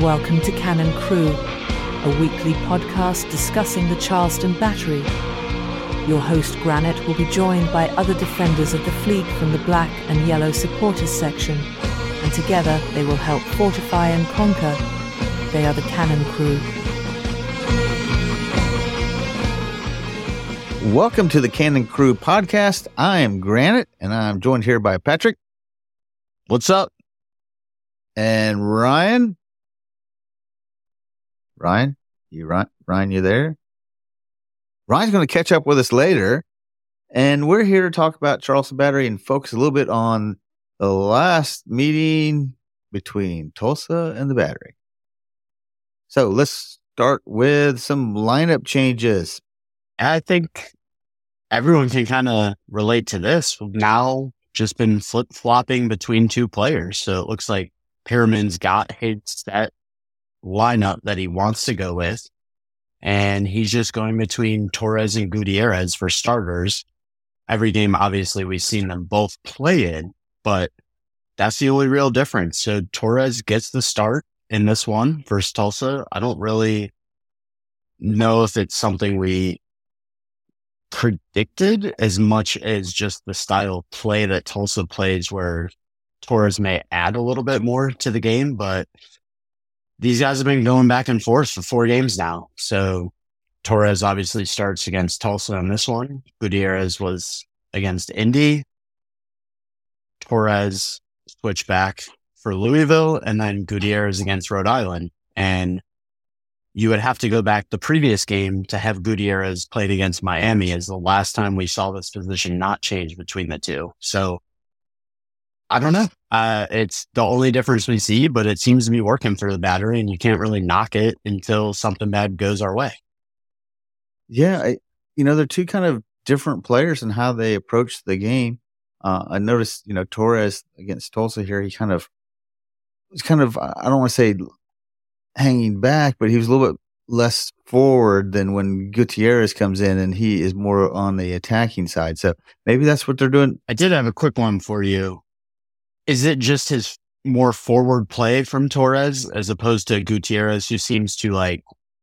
welcome to Cannon Crew, a weekly podcast discussing the Charleston Battery. Your host Granite will be joined by other defenders of the fleet from the black and yellow supporters section, and together they will help fortify and conquer. They are the Cannon Crew. Welcome to the Cannon Crew podcast. I am Granite, and I'm joined here by Patrick. What's up? And Ryan. Ryan, you there? Ryan's going to catch up with us later, and we're here to talk about Charleston Battery and focus a little bit on the last meeting between Tulsa and the Battery. So let's start with some lineup changes. I think everyone can kind of relate to this. We've now just been flip-flopping between two players, so it looks like Pyramid's got his set lineup that he wants to go with, and he's just going between Torres and Gutierrez for starters. Every game, obviously, we've seen them both play in, but that's the only real difference. So Torres gets the start in this one versus Tulsa. I don't really know if it's something we predicted as much as just the style of play that Tulsa plays, where Torres may add a little bit more to the game, but these guys have been going back and forth for 4 games now. So Torres obviously starts against Tulsa in this one. Gutierrez was against Indy. Torres switched back for Louisville, and then Gutierrez against Rhode Island. And you would have to go back the previous game to have Gutierrez played against Miami as the last time we saw this position not change between the two. So I don't know. It's the only difference we see, but it seems to be working for the Battery, and you can't really knock it until something bad goes our way. Yeah, they're two kind of different players in how they approach the game. I noticed, Torres against Tulsa here, he was kind of, I don't want to say hanging back, but he was a little bit less forward than when Gutierrez comes in, and he is more on the attacking side. So maybe that's what they're doing. I did have a quick one for you. Is it just his more forward play from Torres as opposed to Gutierrez, who seems to I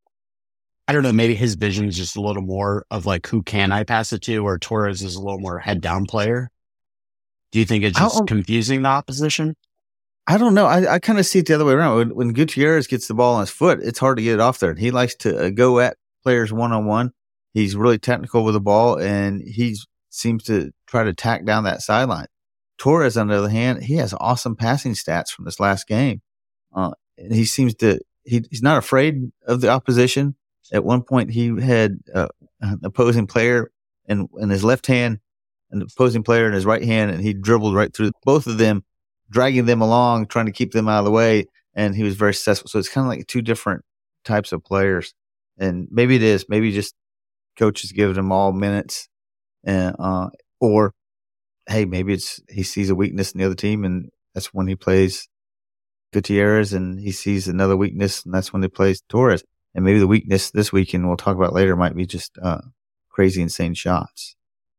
don't know, maybe his vision is just a little more of who can I pass it to, or Torres is a little more head down player? Do you think it's just confusing the opposition? I don't know. I kind of see it the other way around. When Gutierrez gets the ball on his foot, it's hard to get it off there. He likes to go at players one-on-one. He's really technical with the ball, and he seems to try to tack down that sideline. Torres, on the other hand, he has awesome passing stats from this last game. And he seems to, he's not afraid of the opposition. At one point, he had an opposing player in his left hand, an opposing player in his right hand, and he dribbled right through both of them, dragging them along, trying to keep them out of the way, and he was very successful. So it's kind of like two different types of players. And maybe it is. Maybe just coaches giving them all minutes, and or hey, maybe he sees a weakness in the other team, and that's when he plays Gutierrez, and he sees another weakness, and that's when he plays Torres. And maybe the weakness this weekend, we'll talk about later, might be just crazy, insane shots.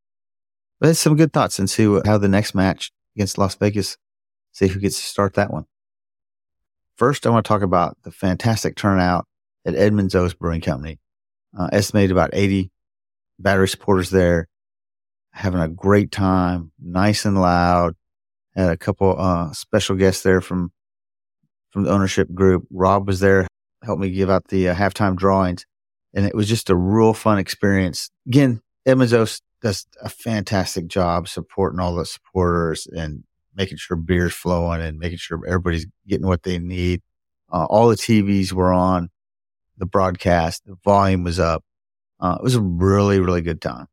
But it's some good thoughts, and see how the next match against Las Vegas, see who gets to start that one. First, I want to talk about the fantastic turnout at Edmonds Oast Brewing Company. Estimated about 80 Battery supporters there, having a great time, nice and loud. Had a couple special guests there from the ownership group. Rob was there, helped me give out the halftime drawings, and it was just a real fun experience. Again, Edmonds Oast does a fantastic job supporting all the supporters and making sure beer's flowing and making sure everybody's getting what they need. All the TVs were on, the broadcast, the volume was up. It was a really, really good time.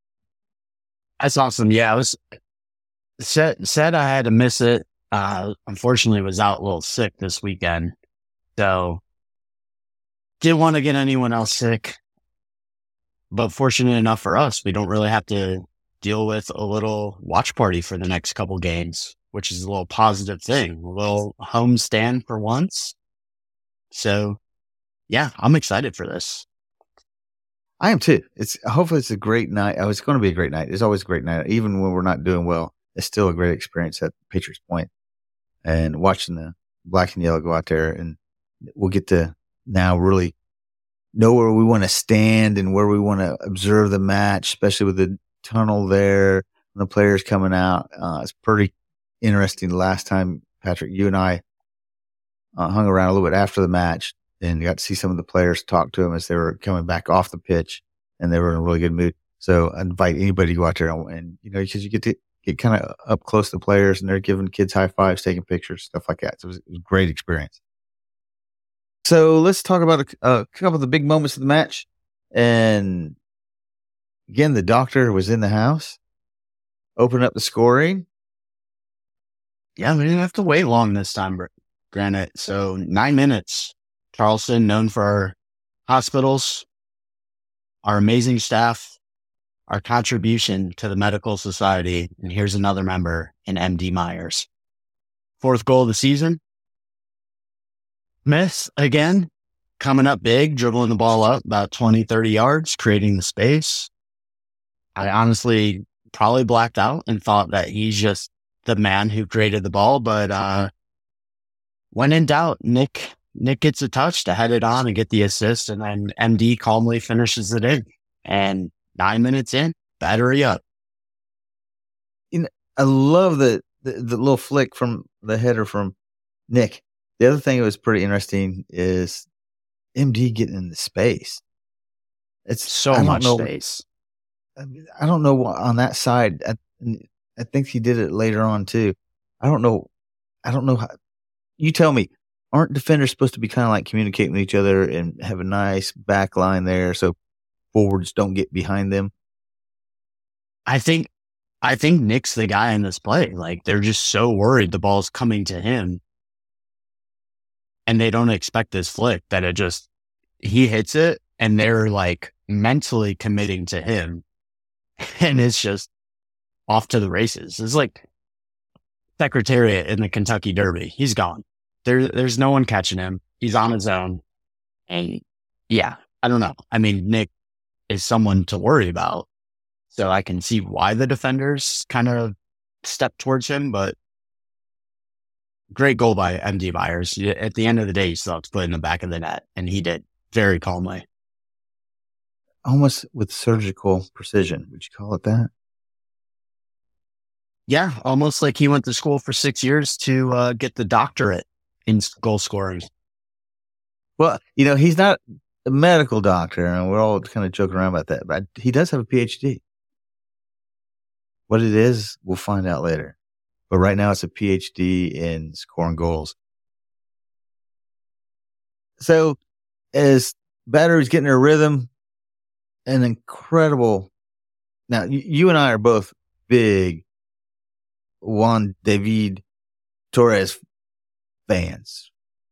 That's awesome. Yeah, I was said I had to miss it. Unfortunately, was out a little sick this weekend, so didn't want to get anyone else sick. But fortunate enough for us, we don't really have to deal with a little watch party for the next couple games, which is a little positive thing. A little home stand for once. So, yeah, I'm excited for this. I am too. Hopefully it's a great night. Oh, it's going to be a great night. It's always a great night. Even when we're not doing well, it's still a great experience at Patriots Point. And watching the black and yellow go out there and we'll get to now really know where we want to stand and where we want to observe the match, especially with the tunnel there and the players coming out. It's pretty interesting. Last time, Patrick, you and I hung around a little bit after the match and got to see some of the players, talk to them as they were coming back off the pitch, and they were in a really good mood. So I invite anybody to go out there and because you get to get kind of up close to the players, and they're giving kids high fives, taking pictures, stuff like that. So it was a great experience. So let's talk about a couple of the big moments of the match. And again, the doctor was in the house, opened up the scoring. Yeah, we didn't have to wait long this time, Granite. So 9 minutes. Charleston, known for our hospitals, our amazing staff, our contribution to the medical society. And here's another member in MD Myers. 4th goal of the season. Smith, again, coming up big, dribbling the ball up about 20, 30 yards, creating the space. I honestly probably blacked out and thought that he's just the man who created the ball. But when in doubt, Nick gets a touch to head it on and get the assist, and then MD calmly finishes it in. And 9 minutes in, battery up. I love the little flick from the header from Nick. The other thing that was pretty interesting is MD getting in the space. It's so much space. I don't know on that side. I think he did it later on too. I don't know how. You tell me. Aren't defenders supposed to be kind of like communicating with each other and have a nice back line there so forwards don't get behind them? I think Nick's the guy in this play. Like, they're just so worried the ball's coming to him, and they don't expect this flick that he hits it, and they're like mentally committing to him, and it's just off to the races. It's like Secretariat in the Kentucky Derby. He's gone. There's no one catching him. He's on his own. And yeah, I don't know. I mean, Nick is someone to worry about. So I can see why the defenders kind of step towards him, but great goal by MD Myers. At the end of the day, you still have to put it in the back of the net, and he did very calmly. Almost with surgical precision. Would you call it that? Yeah, almost like he went to school for 6 years to get the doctorate in goal scoring. Well, he's not a medical doctor, and we're all kind of joking around about that, but he does have a PhD. What it is, we'll find out later. But right now, it's a PhD in scoring goals. So, as Battery's getting her rhythm, an incredible. Now, you and I are both big Juan David Torres fans.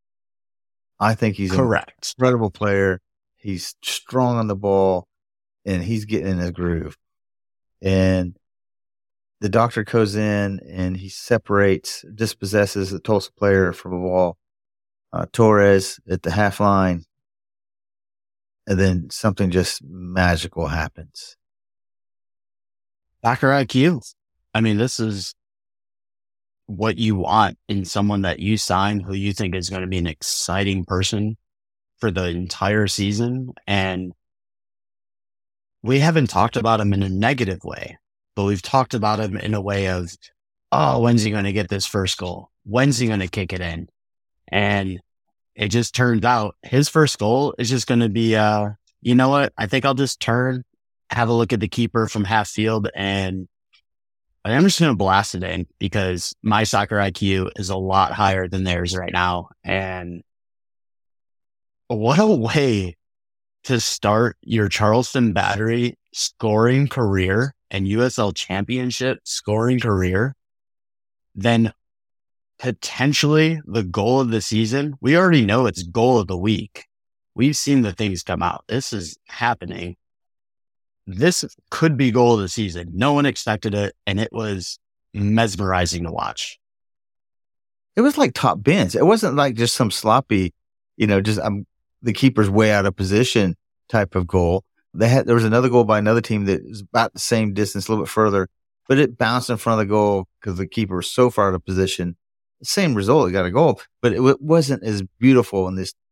I think he's correct. An incredible player. He's strong on the ball, and he's getting in his groove. And the doctor goes in, and he dispossesses the Tulsa player from a ball. Torres at the half line, and then something just magical happens. Soccer IQ. I mean, this is what you want in someone that you sign who you think is going to be an exciting person for the entire season. And we haven't talked about him in a negative way, but we've talked about him in a way of, oh, when's he going to get this first goal? When's he going to kick it in? And it just turned out his first goal is just going to be, you know what? I think I'll just turn, have a look at the keeper from half field, and I'm just going to blast it in because my soccer IQ is a lot higher than theirs right now. And what a way to start your Charleston Battery scoring career and USL Championship scoring career. Then potentially the goal of the season. We already know it's goal of the week. We've seen the things come out. This is happening. This could be goal of the season. No one expected it, and it was mesmerizing to watch. It was like top bins. It wasn't like just some sloppy, the keeper's way out of position type of goal. There was another goal by another team that was about the same distance, a little bit further, but it bounced in front of the goal because the keeper was so far out of position. Same result, it got a goal, but it wasn't as beautiful in this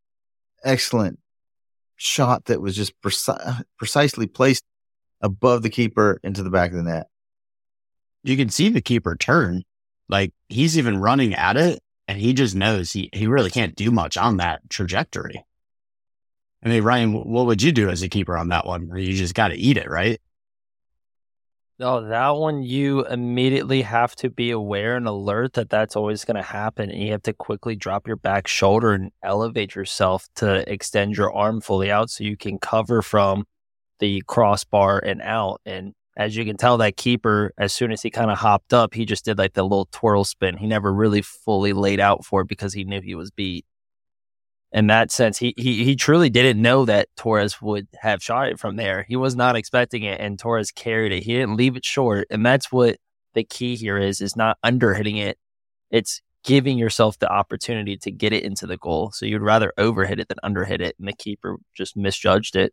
excellent shot that was just precisely placed above the keeper into the back of the net. You can see the keeper turn. Like, he's even running at it, and he just knows he really can't do much on that trajectory. I mean, Ryan, what would you do as a keeper on that one? You just got to eat it, right? No, that one you immediately have to be aware and alert that that's always going to happen. And you have to quickly drop your back shoulder and elevate yourself to extend your arm fully out so you can cover from the crossbar and out. And as you can tell, that keeper, as soon as he kind of hopped up, he just did like the little twirl spin. He never really fully laid out for it because he knew he was beat. In that sense, he truly didn't know that Torres would have shot it from there. He was not expecting it, and Torres carried it. He didn't leave it short, and that's what the key here is not underhitting it. It's giving yourself the opportunity to get it into the goal. So you'd rather overhit it than underhit it, and the keeper just misjudged it.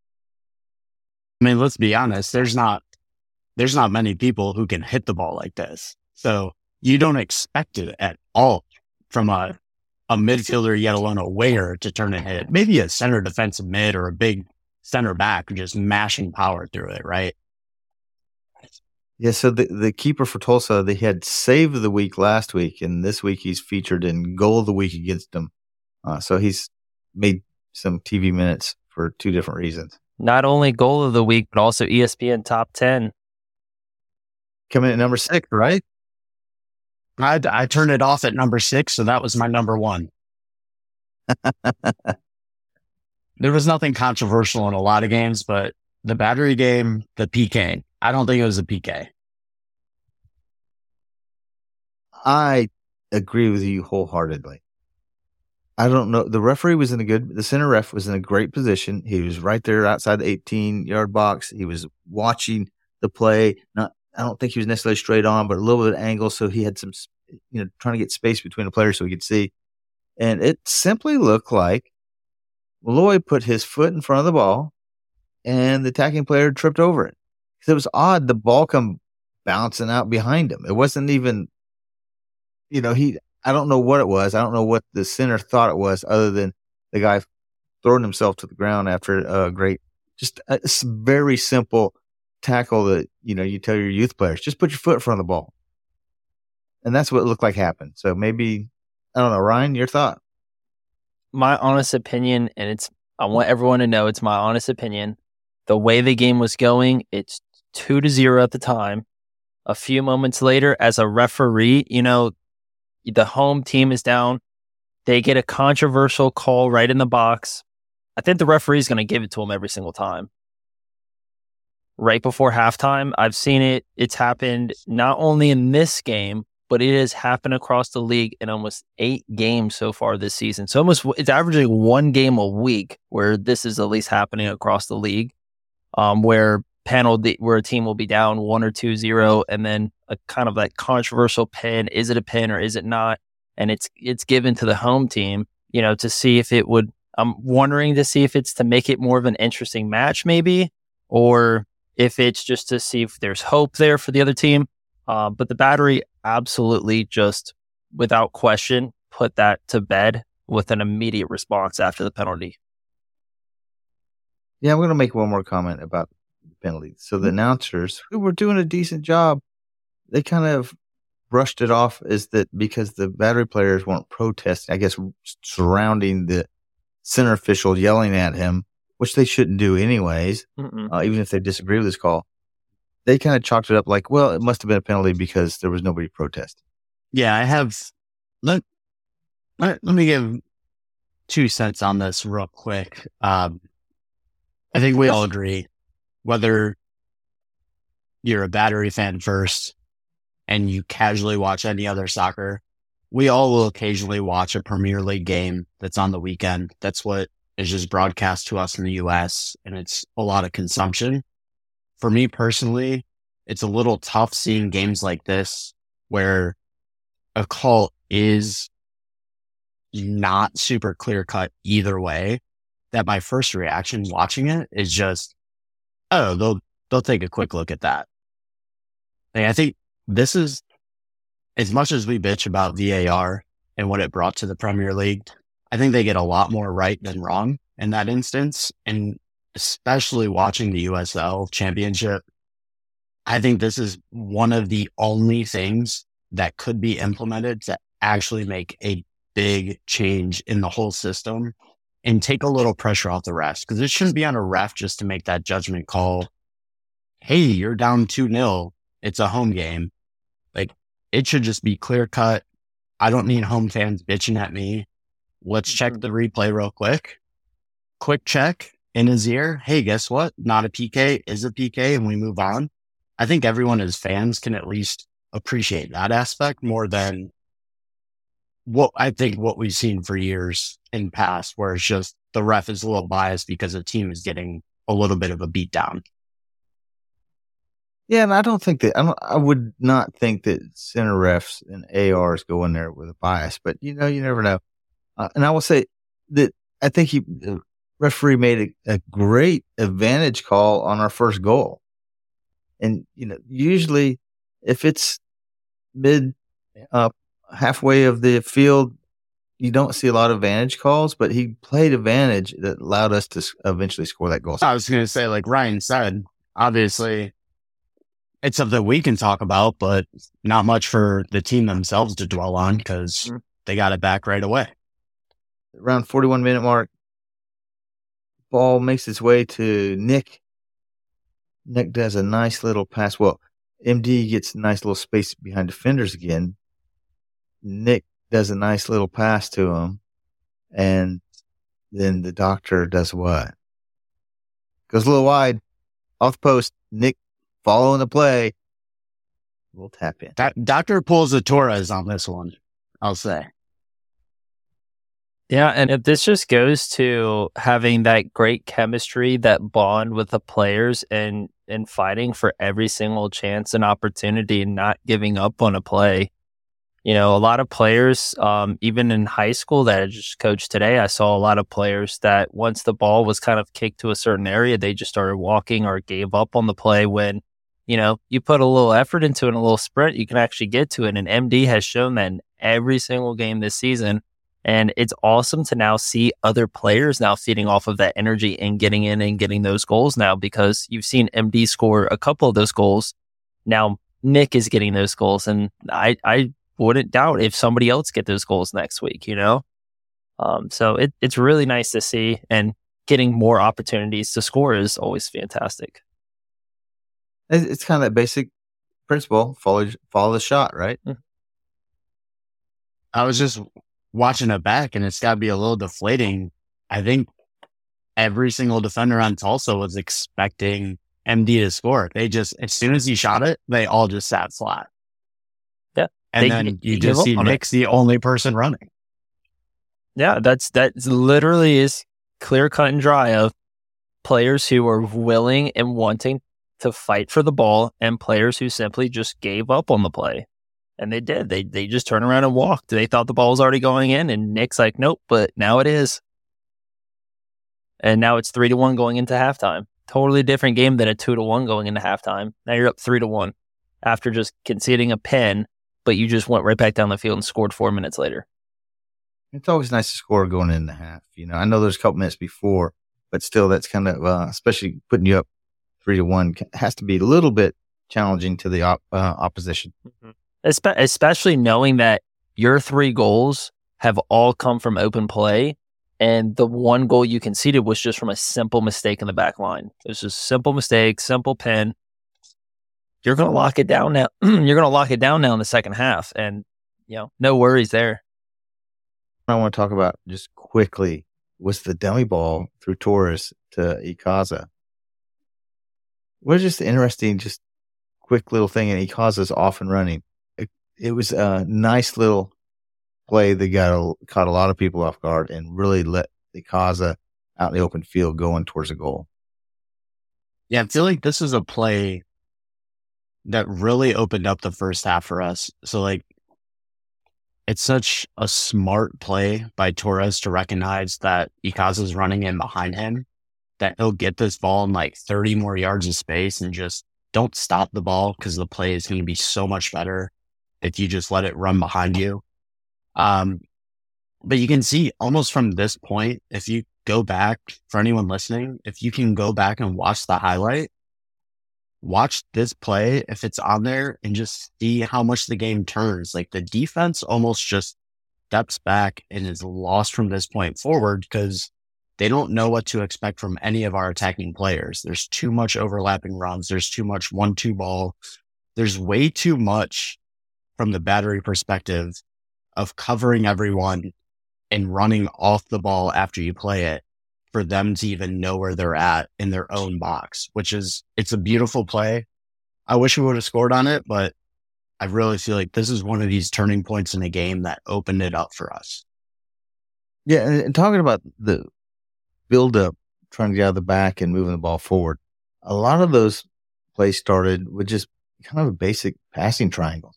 I mean, let's be honest. There's not many people who can hit the ball like this. So you don't expect it at all from a midfielder, yet alone a winger, to turn and hit it. Maybe a center defensive mid or a big center back just mashing power through it, right? Yeah, so the keeper for Tulsa, they had save of the week last week, and this week he's featured in goal of the week against them. So he's made some TV minutes for two different reasons. Not only goal of the week, but also ESPN top 10. Coming at number 6, right? I turned it off at number 6, so that was my number 1. There was nothing controversial in a lot of games, but the Battery game, the PK, I don't think it was a PK. I agree with you wholeheartedly. I don't know. The center ref was in a great position. He was right there outside the 18-yard box. He was watching the play. I don't think he was necessarily straight on, but a little bit of angle. So he had some, trying to get space between the players so he could see. And it simply looked like Malloy put his foot in front of the ball and the attacking player tripped over it. Because it was odd. The ball come bouncing out behind him. It wasn't even, I don't know what it was. I don't know what the center thought it was other than the guy throwing himself to the ground after a very simple tackle that, you tell your youth players, just put your foot in front of the ball. And that's what it looked like happened. So maybe, I don't know, Ryan, your thought? My honest opinion, and I want everyone to know it's my honest opinion. The way the game was going, it's 2-0 at the time. A few moments later, as a referee, the home team is down. They get a controversial call right in the box. I think the referee is going to give it to them every single time. Right before halftime, I've seen it. It's happened not only in this game, but it has happened across the league in almost 8 games so far this season. So it's averaging 1 game a week where this is at least happening across the league, where a team will be down 1 or 2-0, and then a kind of like controversial pin. Is it a pin or is it not? And it's given to the home team, to see if it would. I'm wondering to see if it's to make it more of an interesting match, maybe, or if it's just to see if there's hope there for the other team. But the Battery absolutely just, without question, put that to bed with an immediate response after the penalty. Yeah, I'm going to make one more comment about the penalty. So the announcers, who were doing a decent job, they kind of brushed it off as that because the Battery players weren't protesting, I guess, surrounding the center official yelling at him, which they shouldn't do anyways, even if they disagree with his call. They kind of chalked it up like, well, it must have been a penalty because there was nobody protesting. Yeah, I have. Let me give 2 cents on this real quick. I think we all agree, whether you're a Battery fan first and you casually watch any other soccer, we all will occasionally watch a Premier League game that's on the weekend. That's what is just broadcast to us in the US, and it's a lot of consumption. For me personally, it's a little tough seeing games like this where a call is not super clear cut either way, that my first reaction watching it is just, oh, they'll take a quick look at that. I think this is, as much as we bitch about VAR and what it brought to the Premier League, I think they get a lot more right than wrong in that instance. And especially watching the USL Championship, I think this is one of the only things that could be implemented to actually make a big change in the whole system and take a little pressure off the refs. Because it shouldn't be on a ref just to make that judgment call. Hey, you're down 2-0. It's a home game. Like, it should just be clear cut. I don't need home fans bitching at me. Let's check the replay real quick. Quick check in his ear. Hey, guess what? Not a PK is a PK, and we move on. I think everyone as fans can at least appreciate that aspect more than what we've seen for years in past, where it's just the ref is a little biased because the team is getting a little bit of a beat down. Yeah, and I would not think that center refs and ARs go in there with a bias, but you never know. And I will say that I think the referee made a great advantage call on our first goal. And, usually if it's mid halfway of the field, you don't see a lot of advantage calls, but he played advantage that allowed us to eventually score that goal. I was going to say, like Ryan said, obviously it's something we can talk about, but not much for the team themselves to dwell on because they got it back right away. Around 41-minute mark, ball makes its way to Nick. Nick does a nice little pass. Well, MD gets a nice little space behind defenders again. Nick does a nice little pass to him. And then the doctor does what? Goes a little wide, off the post. Nick following the play. We'll tap in. Doctor pulls a Torres on this one, I'll say. Yeah, and if this just goes to having that great chemistry, that bond with the players and fighting for every single chance and opportunity and not giving up on a play. A lot of players, even in high school that I just coached today, I saw a lot of players that once the ball was kind of kicked to a certain area, they just started walking or gave up on the play when, you put a little effort into it and a little sprint, you can actually get to it. And MD has shown that in every single game this season. And it's awesome to now see other players now feeding off of that energy and getting in and getting those goals now, because you've seen MD score a couple of those goals. Now Nick is getting those goals, and I wouldn't doubt if somebody else get those goals next week, So it's really nice to see, and getting more opportunities to score is always fantastic. It's kind of that basic principle, follow the shot, right? I was just watching it back, and it's got to be a little deflating. I think every single defender on Tulsa was expecting MD to score. They just, as soon as he shot it, they all just sat flat. Yeah. And then you just see Nick's the only person running. Yeah, that literally is clear cut and dry of players who are willing and wanting to fight for the ball and players who simply just gave up on the play. And they did. They just turned around and walked. They thought the ball was already going in, and Nick's like, nope, but now it is. And now it's 3-1 going into halftime. Totally different game than a 2-1 going into halftime. Now you're up 3-1 after just conceding a pen, but you just went right back down the field and scored 4 minutes later. It's always nice to score going into half. I know there's a couple minutes before, but still, that's kind of, especially putting you up 3-1, has to be a little bit challenging to the opposition. Mm-hmm. Especially knowing that your 3 goals have all come from open play, and the 1 goal you conceded was just from a simple mistake in the back line. It was just simple mistake, simple pen. You're going to lock it down now. You're going to lock it down now in the second half, and no worries there. I want to talk about just quickly was the dummy ball through Torres to Ikaza. What is just interesting, just quick little thing, and Ikaza's off and running. It was a nice little play that caught a lot of people off guard and really let Ikaza out in the open field going towards a goal. Yeah, I feel like this is a play that really opened up the first half for us. So, it's such a smart play by Torres to recognize that Ikaza's running in behind him, that he'll get this ball in 30 more yards of space and just don't stop the ball, because the play is going to be so much better if you just let it run behind you. But you can see almost from this point, if you go back, for anyone listening, if you can go back and watch the highlight, watch this play, if it's on there, and just see how much the game turns. Like the defense almost just steps back and is lost from this point forward because they don't know what to expect from any of our attacking players. There's too much overlapping runs. There's too much 1-2 ball. There's way too much from the Battery perspective of covering everyone and running off the ball after you play it for them to even know where they're at in their own box, it's a beautiful play. I wish we would have scored on it, but I really feel like this is one of these turning points in the game that opened it up for us. Yeah, and talking about the build-up, trying to get out of the back and moving the ball forward, a lot of those plays started with just kind of a basic passing triangle.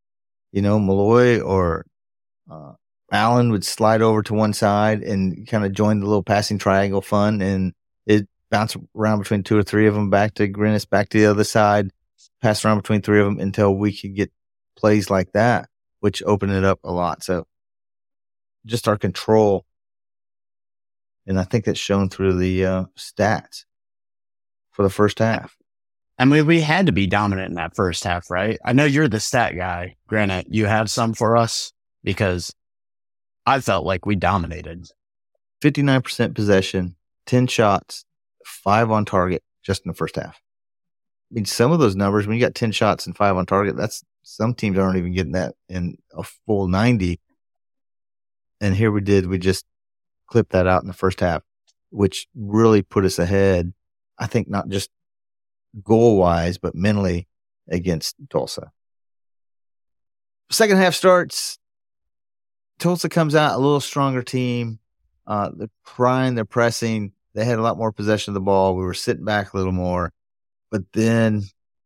Malloy or Allen would slide over to one side and kind of join the little passing triangle fun, and it bounced around between two or three of them, back to Grinnis, back to the other side, pass around between three of them until we could get plays like that, which opened it up a lot. So just our control, and I think that's shown through the stats for the first half. I mean, we had to be dominant in that first half, right? I know you're the stat guy. Granted, you have some for us because I felt like we dominated. 59% possession, 10 shots, 5 on target just in the first half. I mean, some of those numbers, when you got 10 shots and 5 on target, some teams aren't even getting that in a full 90. And here we just clipped that out in the first half, which really put us ahead, I think, not just goal-wise, but mentally against Tulsa. Second half starts. Tulsa comes out a little stronger team. They're trying, they're pressing. They had a lot more possession of the ball. We were sitting back a little more. But then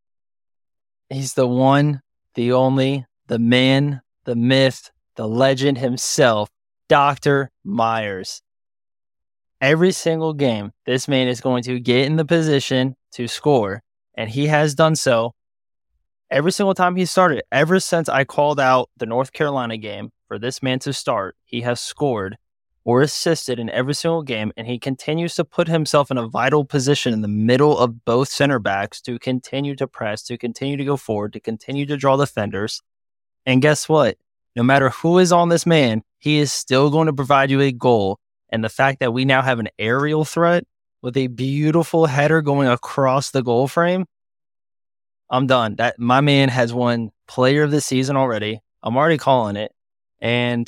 he's the one, the only, the man, the myth, the legend himself, Dr. Myers. Every single game, this man is going to get in the position to score, and he has done so every single time he started. Ever since I called out the North Carolina game for this man to start, he has scored or assisted in every single game, and he continues to put himself in a vital position in the middle of both center backs to continue to press, to continue to go forward, to continue to draw defenders. And guess what? No matter who is on this man, he is still going to provide you a goal. And the fact that we now have an aerial threat with a beautiful header going across the goal frame, I'm done. That my man has won Player of the Season already. I'm already calling it. And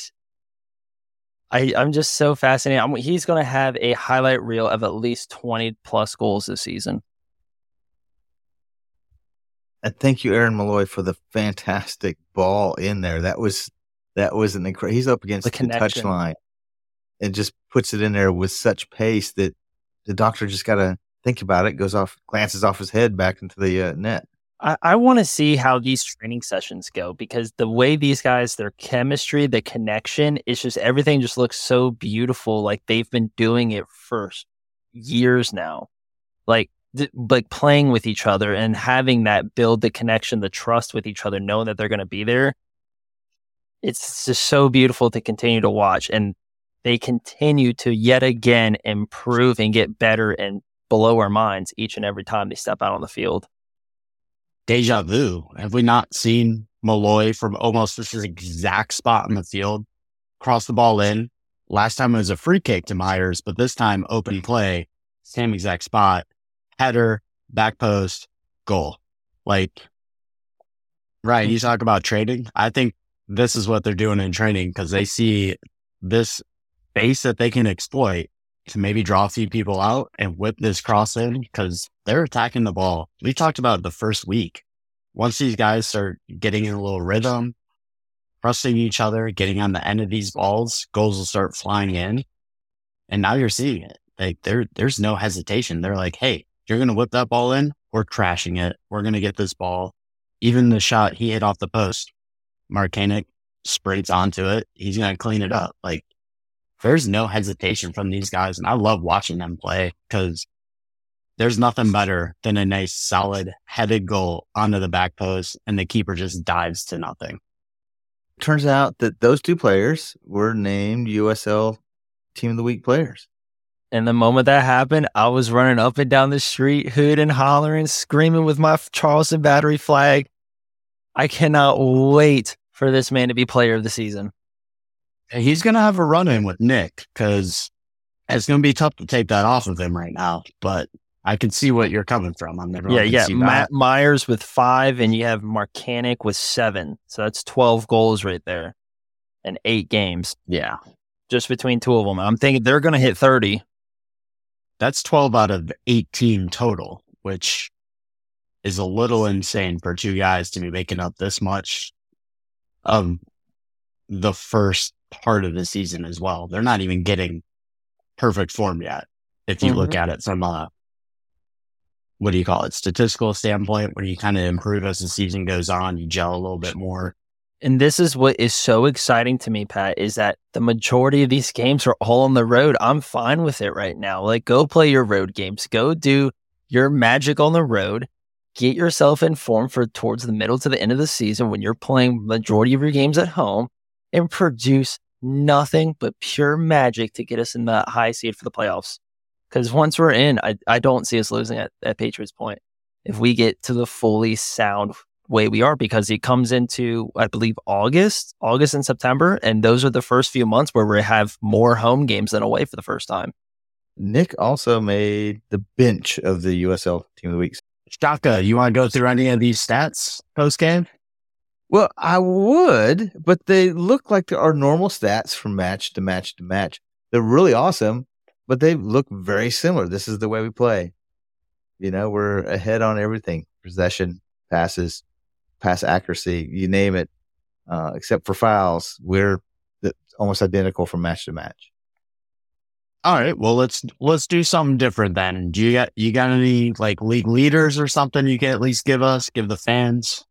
I'm just so fascinated. He's going to have a highlight reel of at least 20 plus goals this season. And thank you, Aaron Malloy, for the fantastic ball in there. That was an incredible. He's up against the touch line and just puts it in there with such pace that the doctor just got to think about it, glances off his head back into the net. I want to see how these training sessions go, because the way these guys, their chemistry, the connection, it's just everything just looks so beautiful. Like they've been doing it for years now, like playing with each other and having that build the connection, the trust with each other, knowing that they're going to be there. It's just so beautiful to continue to watch. And they continue to yet again improve and get better and blow our minds each and every time they step out on the field. Deja vu. Have we not seen Malloy from almost this exact spot in the field cross the ball in? Last time it was a free kick to Myers, but this time open play, same exact spot, header, back post, goal. Like, right, you talk about training. I think this is what they're doing in training because they see this space that they can exploit to maybe draw a few people out and whip this cross in because they're attacking the ball. We talked about it the first week. Once these guys start getting in a little rhythm, trusting each other, getting on the end of these balls, goals will start flying in. And now you're seeing it. Like there's no hesitation. They're like, hey, you're going to whip that ball in. We're trashing it. We're going to get this ball. Even the shot he hit off the post, Mark Koenig sprints onto it. He's going to clean it up. Like, there's no hesitation from these guys. And I love watching them play because there's nothing better than a nice, solid headed goal onto the back post and the keeper just dives to nothing. turns out that those two players were named USL Team of the Week players. And the moment that happened, I was running up and down the street, hooting, hollering, screaming with my Charleston Battery flag. I cannot wait for this man to be player of the season. He's going to have a run-in with Nick because it's going to be tough to take that off of him right now. But I can see what you're coming from. Matt Myers with 5, and you have Marcanic with 7. So that's 12 goals right there in 8 games. Yeah. Just between two of them. I'm thinking they're going to hit 30. That's 12 out of 18 total, which is a little insane for two guys to be making up this much of the first part of the season as well. They're not even getting perfect form yet. If you look at it from a, statistical standpoint, where you kind of improve as the season goes on, you gel a little bit more. And this is what is so exciting to me, Pat, is that the majority of these games are all on the road. I'm fine with it right now. Like, go play your road games. Go do your magic on the road. Get yourself in form for towards the middle to the end of the season when you're playing majority of your games at home, and produce nothing but pure magic to get us in the high seed for the playoffs. Because once we're in, I don't see us losing at Patriots Point if we get to the fully sound way we are, because it comes into, I believe, August and September, and those are the first few months where we have more home games than away for the first time. Nick also made the bench of the USL Team of the Week. Shaka, you want to go through any of these stats post-game? Well, I would, but they look like our normal stats from match to match to match. They're really awesome, but they look very similar. This is the way we play. We're ahead on everything. Possession, passes, pass accuracy, you name it, except for fouls. We're almost identical from match to match. All right, well, let's do something different then. Do you got any like league leaders or something you can at least give the fans?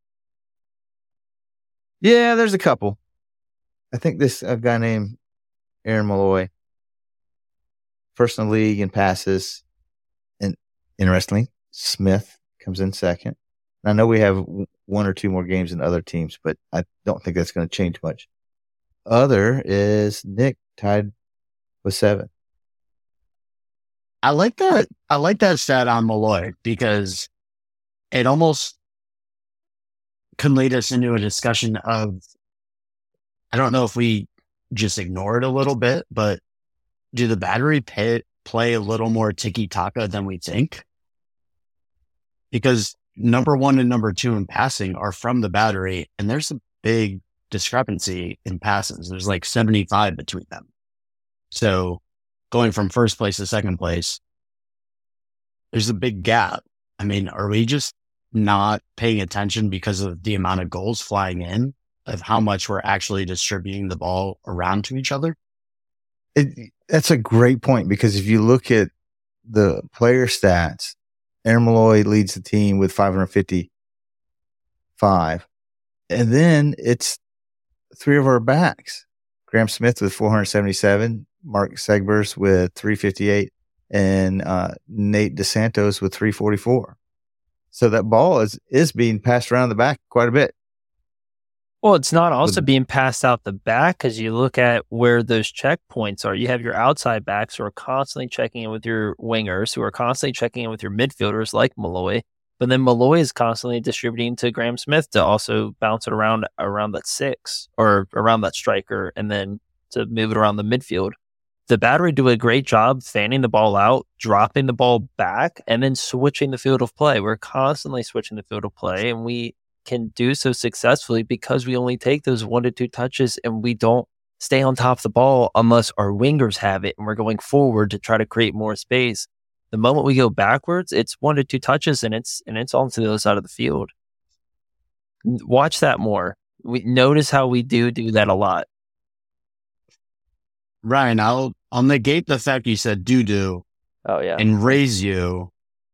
Yeah, there's a couple. I think a guy named Aaron Malloy, first in the league in passes, and interestingly, Smith comes in second. I know we have 1 or 2 more games than other teams, but I don't think that's going to change much. Other is Nick, tied with 7. I like that stat on Malloy because it almost could lead us into a discussion of, I don't know if we just ignore it a little bit, but do the Battery play a little more tiki-taka than we think? Because number 1 and number 2 in passing are from the Battery, and there's a big discrepancy in passes. There's like 75 between them. So going from first place to second place, there's a big gap. I mean, are we just not paying attention because of the amount of goals flying in, of how much we're actually distributing the ball around to each other? That's a great point, because if you look at the player stats, Aaron Malloy leads the team with 555. And then it's 3 of our backs. Graham Smith with 477, Mark Segbers with 358, and Nate DeSantos with 344. So that ball is being passed around the back quite a bit. Well, it's not also being passed out the back, because you look at where those checkpoints are. You have your outside backs who are constantly checking in with your wingers, who are constantly checking in with your midfielders like Malloy. But then Malloy is constantly distributing to Graham Smith to also bounce it around that 6 or around that striker, and then to move it around the midfield. The Battery do a great job fanning the ball out, dropping the ball back, and then switching the field of play. We're constantly switching the field of play, and we can do so successfully because we only take those 1 to 2 touches, and we don't stay on top of the ball unless our wingers have it and we're going forward to try to create more space. The moment we go backwards, it's 1 to 2 touches and it's onto the other side of the field. Watch that more. We notice how we do that a lot. Ryan, I'll negate the fact you said do. Oh yeah. And raise you.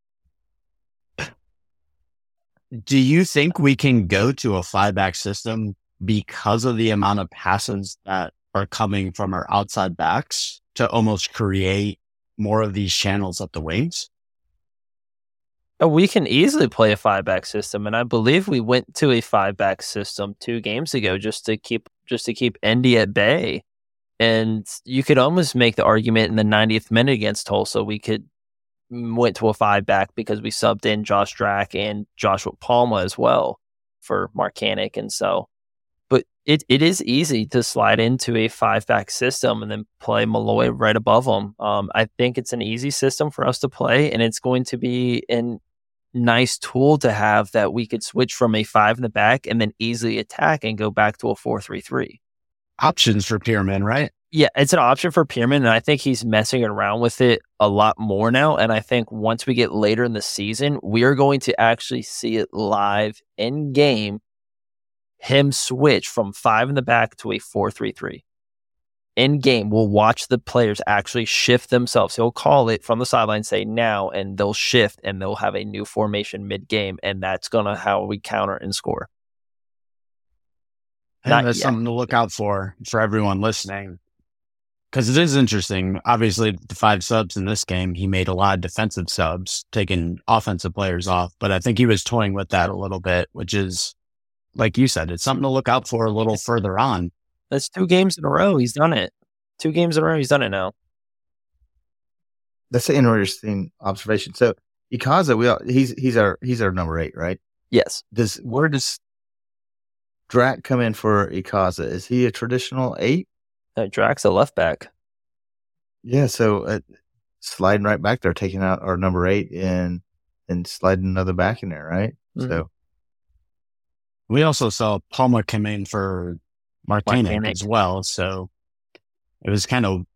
Do you think we can go to a 5-back system because of the amount of passes that are coming from our outside backs to almost create more of these channels up the wings? We can easily play a 5-back system, and I believe we went to a 5-back system 2 games ago just to keep Indy at bay. And you could almost make the argument in the 90th minute against Tulsa, we went to a 5-back because we subbed in Josh Drack and Joshua Palma as well for Marcanic, and so. But it is easy to slide into a 5-back system and then play Malloy right above him. I think it's an easy system for us to play, and it's going to be a nice tool to have that we could switch from a 5 in the back and then easily attack and go back to a 4-3-3. Options for Pearman, right? Yeah, it's an option for Pearman, and I think he's messing around with it a lot more now. And I think once we get later in the season, we are going to actually see it live in game. Him switch from 5 in the back to a 4-3-3. In game, we'll watch the players actually shift themselves. He'll call it from the sideline, say now, and they'll shift and they'll have a new formation mid-game, and that's gonna how we counter and score. And that's something to look out for everyone listening, because it is interesting. Obviously, the 5 subs in this game, he made a lot of defensive subs, taking offensive players off, but I think he was toying with that a little bit, which is, like you said, it's something to look out for a little further on. That's 2 games in a row. He's done it. 2 games in a row. He's done it now. That's an interesting observation. So Ikaza, he's our number 8, right? Yes. Where does Drac come in for Ikaza? Is he a traditional 8? Drac's a left back. Yeah. So sliding right back there, taking out our number 8 and sliding another back in there, right? Mm-hmm. So. We also saw Palma come in for Marcanic as well, so it was kind of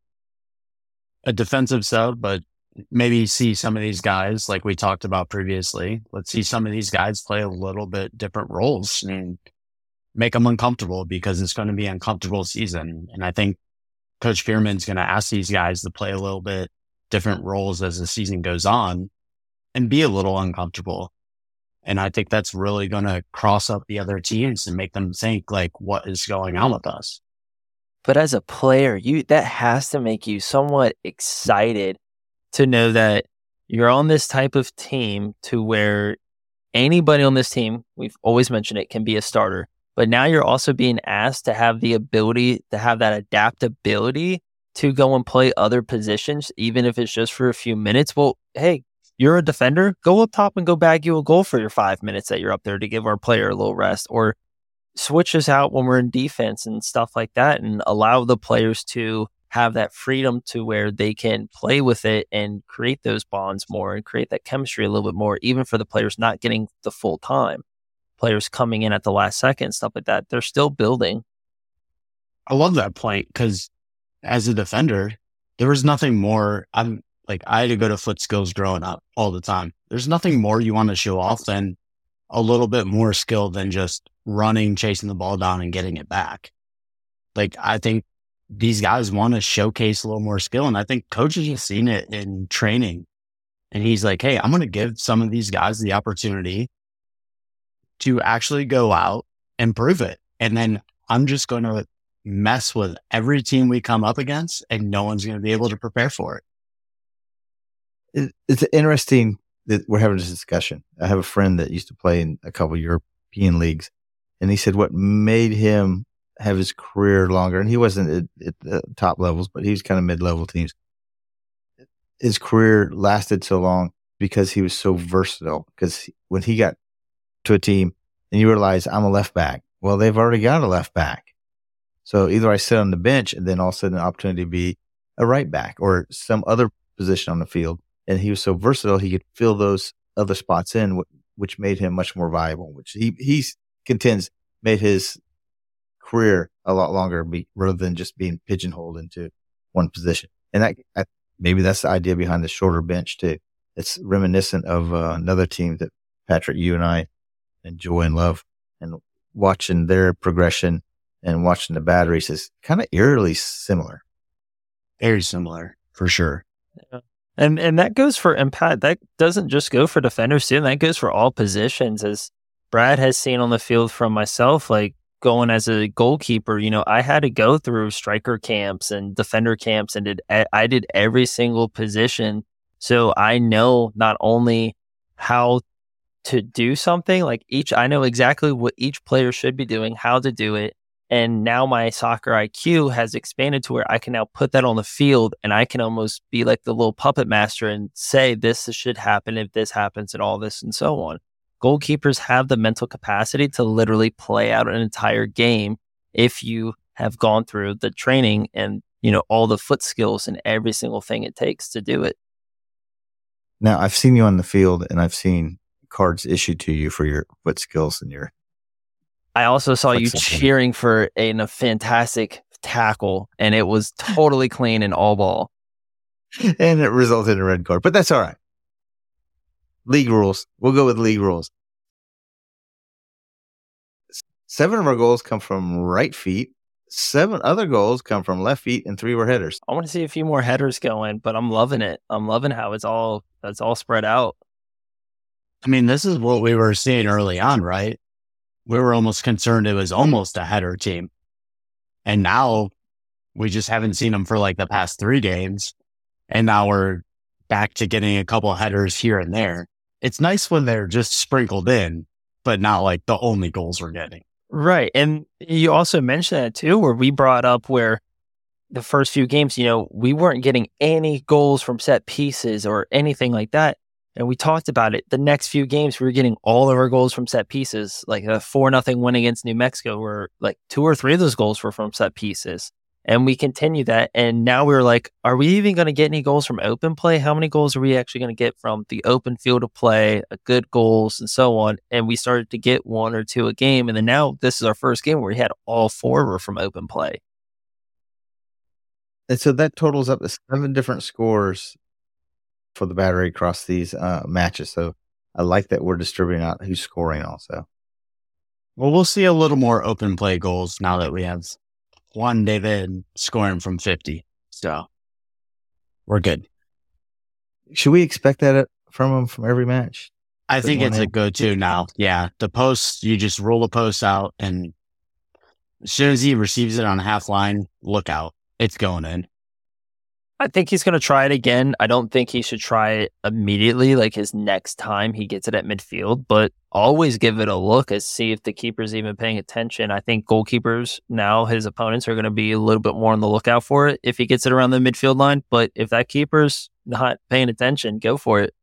a defensive sub, but maybe see some of these guys, like we talked about previously, let's see some of these guys play a little bit different roles and make them uncomfortable, because it's going to be an uncomfortable season. And I think Coach Pearman's going to ask these guys to play a little bit different roles as the season goes on and be a little uncomfortable. And I think that's really going to cross up the other teams and make them think, like, what is going on with us? But as a player, that has to make you somewhat excited to know that you're on this type of team to where anybody on this team, we've always mentioned it, can be a starter. But now you're also being asked to have the ability to have that adaptability to go and play other positions, even if it's just for a few minutes. Well, hey, you're a defender, go up top and go bag you a goal for your 5 minutes that you're up there to give our player a little rest, or switch us out when we're in defense and stuff like that, and allow the players to have that freedom to where they can play with it and create those bonds more and create that chemistry a little bit more, even for the players not getting the full time. Players coming in at the last second, stuff like that, they're still building. I love that point, because as a defender, there was nothing more. I had to go to foot skills growing up all the time. There's nothing more you want to show off than a little bit more skill than just running, chasing the ball down and getting it back. Like, I think these guys want to showcase a little more skill. And I think coaches have seen it in training. And he's like, hey, I'm going to give some of these guys the opportunity to actually go out and prove it. And then I'm just going to mess with every team we come up against, and no one's going to be able to prepare for it. It's interesting that we're having this discussion. I have a friend that used to play in a couple of European leagues, and he said what made him have his career longer, and he wasn't at the top levels, but he was kind of mid-level teams. His career lasted so long because he was so versatile. Because when he got to a team and you realize I'm a left back, well, they've already got a left back. So either I sit on the bench and then all of a sudden an opportunity to be a right back or some other position on the field. And he was so versatile, he could fill those other spots in, which made him much more valuable, which he contends made his career a lot longer rather than just being pigeonholed into one position. And maybe that's the idea behind the shorter bench too. It's reminiscent of another team that Patrick, you and I enjoy and love, and watching their progression and watching the batteries is kind of eerily similar. Very similar, for sure. Yeah. And that goes for impact. That doesn't just go for defenders too. That goes for all positions. As Brad has seen on the field from myself, like going as a goalkeeper, I had to go through striker camps and defender camps, and I did every single position. So I know not only how to do something. Like I know exactly what each player should be doing, how to do it. And now my soccer IQ has expanded to where I can now put that on the field and I can almost be like the little puppet master and say, this should happen if this happens and all this and so on. Goalkeepers have the mental capacity to literally play out an entire game if you have gone through the training and, all the foot skills and every single thing it takes to do it. Now, I've seen you on the field and I've seen cards issued to you for your foot skills and your. I also saw you cheering for a fantastic tackle, and it was totally clean and all ball. And it resulted in a red card, but that's all right. League rules. We'll go with league rules. 7 of our goals come from right feet. 7 other goals come from left feet, and 3 were headers. I want to see a few more headers going, but I'm loving it. I'm loving how it's all spread out. I mean, this is what we were seeing early on, right? We were almost concerned it was almost a header team. And now we just haven't seen them for like the past 3 games. And now we're back to getting a couple of headers here and there. It's nice when they're just sprinkled in, but not like the only goals we're getting. Right. And you also mentioned that too, where we brought up where the first few games, we weren't getting any goals from set pieces or anything like that. And we talked about it. The next few games, we were getting all of our goals from set pieces, like a 4-0 win against New Mexico, where like 2 or 3 of those goals were from set pieces. And we continued that. And now we're like, are we even going to get any goals from open play? How many goals are we actually going to get from the open field of play, good goals, and so on? And we started to get 1 or 2 a game. And then now this is our first game where we had all 4 were from open play. And so that totals up to 7 different scores for the Battery across these matches. So I like that we're distributing out who's scoring also. Well, we'll see a little more open play goals now that we have Juan David scoring from 50. So we're good. Should we expect that from him from every match? I think it's a go-to now. Yeah. The post, you just roll the post out, and as soon as he receives it on half line, look out. It's going in. I think he's going to try it again. I don't think he should try it immediately, like his next time he gets it at midfield, but always give it a look and see if the keeper's even paying attention. I think goalkeepers now, his opponents are going to be a little bit more on the lookout for it if he gets it around the midfield line. But if that keeper's not paying attention, go for it.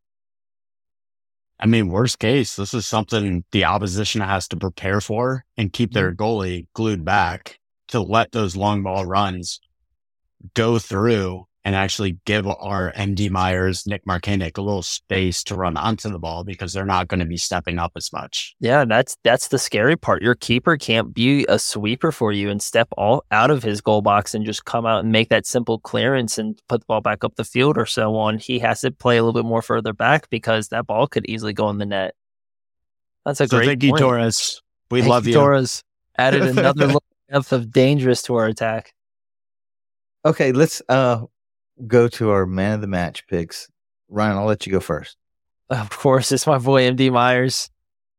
I mean, worst case, this is something the opposition has to prepare for and keep their goalie glued back to let those long ball runs go through and actually give our MD Myers, Nick Markanek a little space to run onto the ball because they're not going to be stepping up as much. Yeah, that's the scary part. Your keeper can't be a sweeper for you and step all out of his goal box and just come out and make that simple clearance and put the ball back up the field or so on. He has to play a little bit more further back because that ball could easily go in the net. That's a great thank you, point. Torres. We love you. Torres added another depth of dangerous to our attack. Okay, let's go to our man of the match picks. Ryan, I'll let you go first. Of course, it's my boy MD Myers.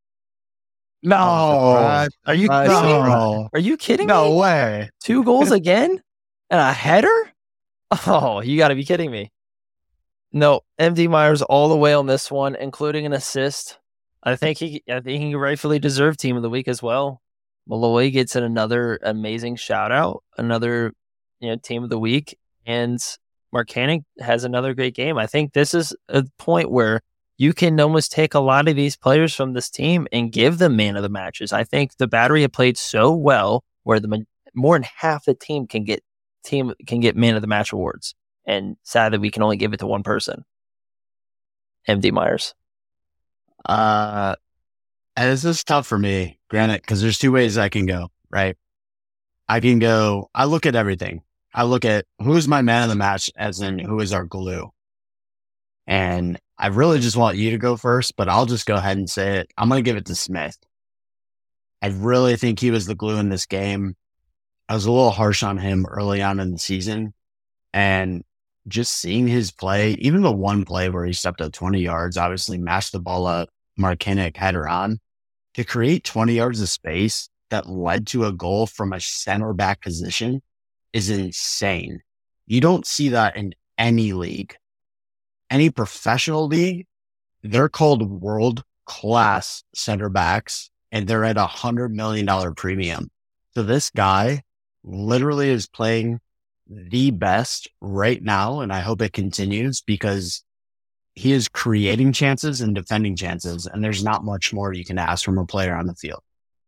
No, are you kidding me? Are you kidding me? No way. 2 goals again and a header? Oh, you got to be kidding me. No, MD Myers all the way on this one, including an assist. I think he rightfully deserved Team of the Week as well. Malloy gets another amazing shout out, another Team of the Week, and Markanek has another great game. I think this is a point where you can almost take a lot of these players from this team and give them man of the matches. I think the Battery have played so well where more than half the team can get man of the match awards. And sadly, we can only give it to one person, MD Myers. This is tough for me, granted, because there's 2 ways I can go, right? I look at everything. I look at who's my man of the match, as in who is our glue. And I really just want you to go first, but I'll just go ahead and say it. I'm going to give it to Smith. I really think he was the glue in this game. I was a little harsh on him early on in the season. And just seeing his play, even the one play where he stepped up 20 yards, obviously mashed the ball up, Markanek header on, to create 20 yards of space that led to a goal from a center back position is insane. You don't see that in any league. Any professional league, They're called world-class center backs, and they're at $100 million premium. So this guy literally is playing the best right now, and I hope it continues because he is creating chances and defending chances, and there's not much more you can ask from a player on the field.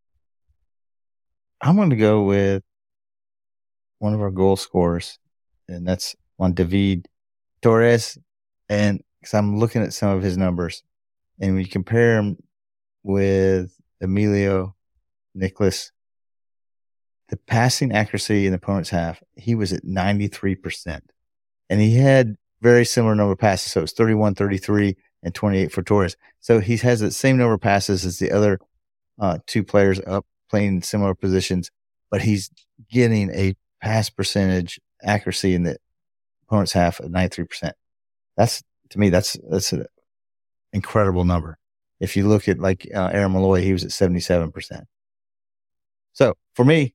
I'm going to go with one of our goal scorers, and that's Juan David Torres. And because I'm looking at some of his numbers, and when you compare him with Emilio Nicholas, the passing accuracy in the opponent's half, he was at 93%. And he had very similar number of passes. So it's 31, 33, and 28 for Torres. So he has the same number of passes as the other two players up playing in similar positions, but he's getting a pass percentage accuracy in the opponent's half at 93%. That's, to me, that's an incredible number. If you look at like Aaron Malloy, he was at 77%. So for me,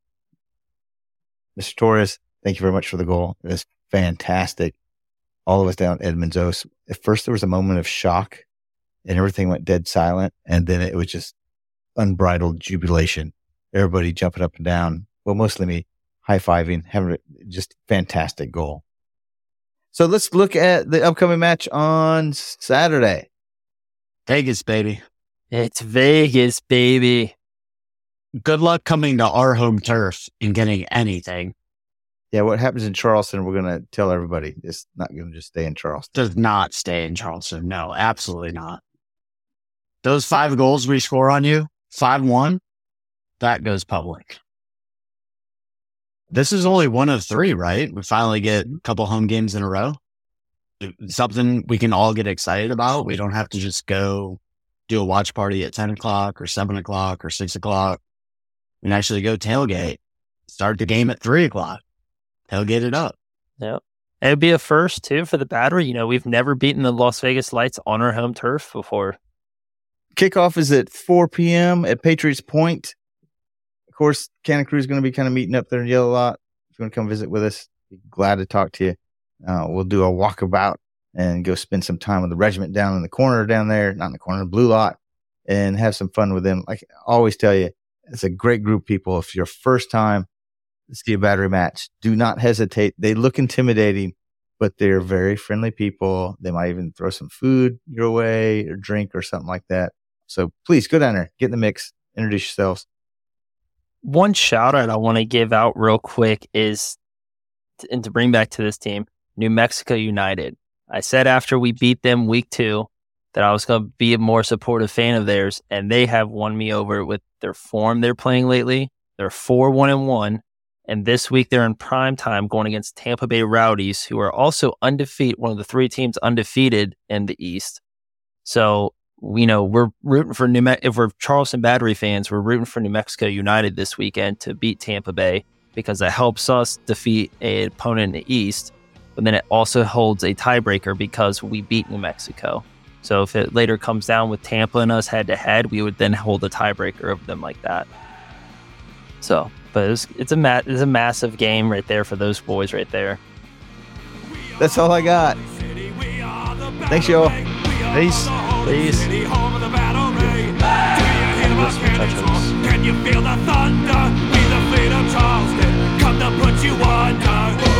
Mr. Torres, thank you very much for the goal. It was fantastic. All of us down Edmunds. At first, there was a moment of shock and everything went dead silent. And then it was just unbridled jubilation. Everybody jumping up and down. Well, mostly me high-fiving, having just fantastic goal. So let's look at the upcoming match on Saturday. Vegas, baby. It's Vegas, baby. Good luck coming to our home turf and getting anything. Yeah, what happens in Charleston, we're going to tell everybody. It's not going to just stay in Charleston. Does not stay in Charleston. No, absolutely not. Those 5 goals we score on you, 5-1, that goes public. This is only one of 3, right? We finally get a couple home games in a row. Something we can all get excited about. We don't have to just go do a watch party at 10 o'clock or 7 o'clock or 6 o'clock. We can actually go tailgate, start the game at 3 o'clock, tailgate it up. Yep. It would be a first, too, for the Battery. You know, we've never beaten the Las Vegas Lights on our home turf before. Kickoff is at 4 p.m. at Patriots Point. Of course, Cannon Crew is going to be kind of meeting up there in Yellow Lot. If you want to come visit with us, be glad to talk to you. We'll do a walkabout and go spend some time with the regiment down in the corner down there, not in the corner, the Blue Lot, and have some fun with them. Like I always tell you, it's a great group of people. If you're first time to see a Battery match, do not hesitate. They look intimidating, but they're very friendly people. They might even throw some food your way or drink or something like that. So please go down there, get in the mix, introduce yourselves. One shout out I want to give out real quick is, and to bring back to this team, New Mexico United. I said after we beat them week 2 that I was going to be a more supportive fan of theirs, and they have won me over with their form they're playing lately. They're 4-1-1, and this week they're in prime time going against Tampa Bay Rowdies, who are also undefeated, one of the 3 teams undefeated in the East. So, you know, we're rooting for if we're Charleston Battery fans, we're rooting for New Mexico United this weekend to beat Tampa Bay because that helps us defeat an opponent in the East. But then it also holds a tiebreaker because we beat New Mexico. So if it later comes down with Tampa and us head-to-head, we would then hold a tiebreaker over them like that. So, but it's a massive game right there for those boys right there. That's all I got. Thanks, y'all. Peace. Please. Can you feel the thunder? Be the fleet of Charleston. Come to put you under.